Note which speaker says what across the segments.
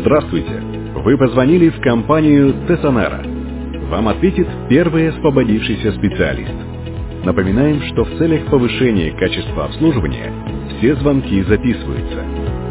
Speaker 1: Здравствуйте! Вы позвонили в компанию Тессонера. Вам ответит первый освободившийся специалист. Напоминаем, что в целях повышения качества обслуживания все звонки записываются.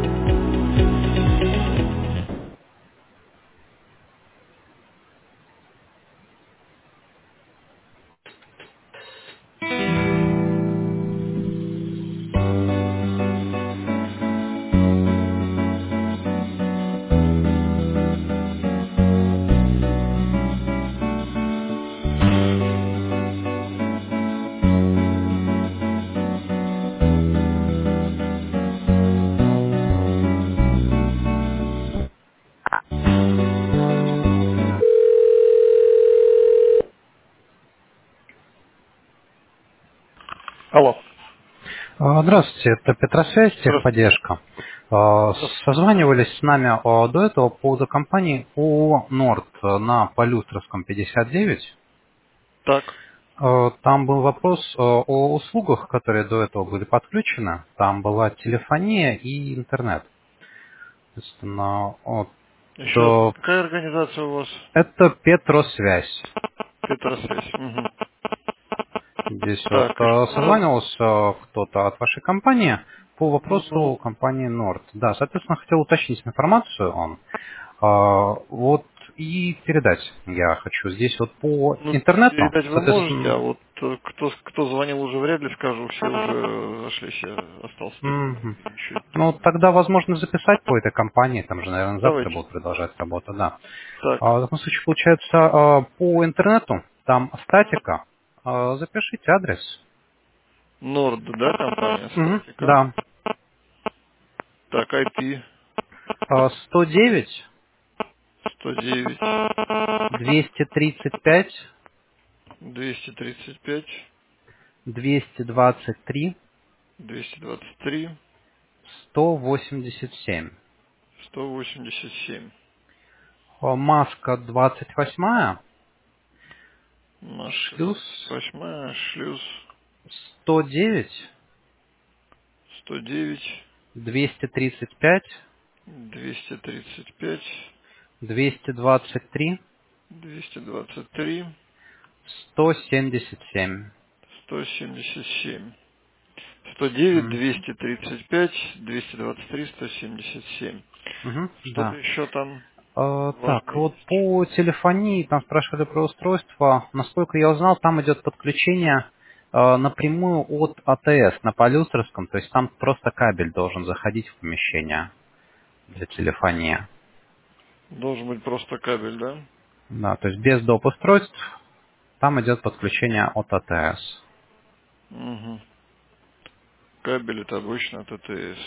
Speaker 1: Алло.
Speaker 2: Здравствуйте, это Петросвязь,
Speaker 1: Здравствуйте.
Speaker 2: техподдержка.
Speaker 1: Здравствуйте.
Speaker 2: Созванивались с нами до этого по поводу компании ООО «Норд» на Полюстровском 59.
Speaker 1: Так.
Speaker 2: Там был вопрос о услугах, которые до этого были подключены. Там была телефония и интернет. Соответственно,
Speaker 1: Еще раз,
Speaker 2: то
Speaker 1: какая организация у вас?
Speaker 2: это Петросвязь.
Speaker 1: Петросвязь. Угу.
Speaker 2: Здесь
Speaker 1: Так, и что?
Speaker 2: созванивался кто-то от вашей компании по
Speaker 1: Ну,
Speaker 2: вопросу компании «Норд». Да, соответственно, хотел уточнить информацию он. Вот и передать я хочу. Здесь вот по
Speaker 1: ну,
Speaker 2: интернету,
Speaker 1: передать вы можете, а
Speaker 2: соответственно,
Speaker 1: вот кто звонил, уже вряд ли скажу, все уже зашлись, я остался один,
Speaker 2: мгм.
Speaker 1: и ничего
Speaker 2: Ну,
Speaker 1: не
Speaker 2: тогда возможно записать по этой компании, там же, наверное, завтра
Speaker 1: Давайте.
Speaker 2: будут продолжать работу, да.
Speaker 1: Так,
Speaker 2: В таком случае, получается, по интернету, там статика, запишите адрес.
Speaker 1: Норд, да, компания,
Speaker 2: Мгм,
Speaker 1: статика.
Speaker 2: да.
Speaker 1: Так, IP
Speaker 2: 109
Speaker 1: 109
Speaker 2: 235
Speaker 1: 235
Speaker 2: 223
Speaker 1: 223
Speaker 2: 187.
Speaker 1: 187.
Speaker 2: Маска 28,
Speaker 1: Машка
Speaker 2: шлюз
Speaker 1: 28, шлюз
Speaker 2: 109
Speaker 1: 109
Speaker 2: 235
Speaker 1: 235
Speaker 2: 223
Speaker 1: 223
Speaker 2: 177.
Speaker 1: 177. 109
Speaker 2: Мгм.
Speaker 1: 235 223 177.
Speaker 2: Мгм,
Speaker 1: Что-то
Speaker 2: да.
Speaker 1: еще там
Speaker 2: Так,
Speaker 1: важное
Speaker 2: вот
Speaker 1: есть?
Speaker 2: по телефонии, там спрашивали про устройство. Насколько я узнал, там идет подключение напрямую от АТС на Полюстровском, то есть там просто кабель должен заходить в помещение для телефонии.
Speaker 1: Должен быть просто кабель, да?
Speaker 2: Да, то есть без доп. Устройств там идет подключение от АТС.
Speaker 1: Угу. Кабель это обычно ТТС.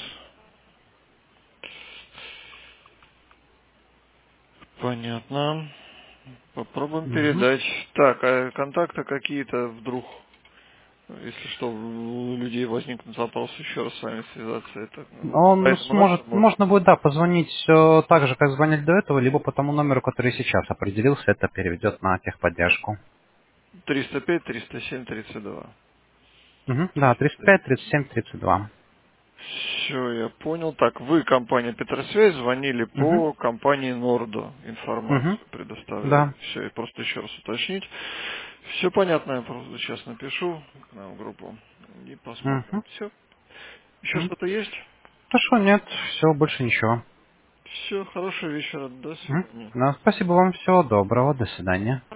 Speaker 1: Понятно. Попробуем
Speaker 2: Мгм.
Speaker 1: передать. Так, а контакты какие-то вдруг, если что, у людей возникнут вопросы, еще раз с вами связаться, это по
Speaker 2: Он
Speaker 1: этому номеру
Speaker 2: сможет,
Speaker 1: можно?
Speaker 2: можно будет, да, позвонить так же, как звонили до этого, либо по тому номеру, который сейчас определился, это переведет на техподдержку.
Speaker 1: 305 307 32.
Speaker 2: Мгм. Да, 35 37 32.
Speaker 1: Все, я понял. Так, вы, компания Петросвязь, звонили
Speaker 2: Мгм.
Speaker 1: по компании Нордо,
Speaker 2: Мгм.
Speaker 1: информацию предоставляли.
Speaker 2: Да.
Speaker 1: Все, и просто еще раз уточнить. Все понятно, я просто сейчас напишу к нам в группу и посмотрим.
Speaker 2: Мгм.
Speaker 1: Все. Еще
Speaker 2: Мгм.
Speaker 1: что-то есть?
Speaker 2: Хорошо, нет, все, больше ничего.
Speaker 1: Все, хорошего вечера, до
Speaker 2: Мгм.
Speaker 1: свидания.
Speaker 2: Да, спасибо вам, всего доброго, до свидания.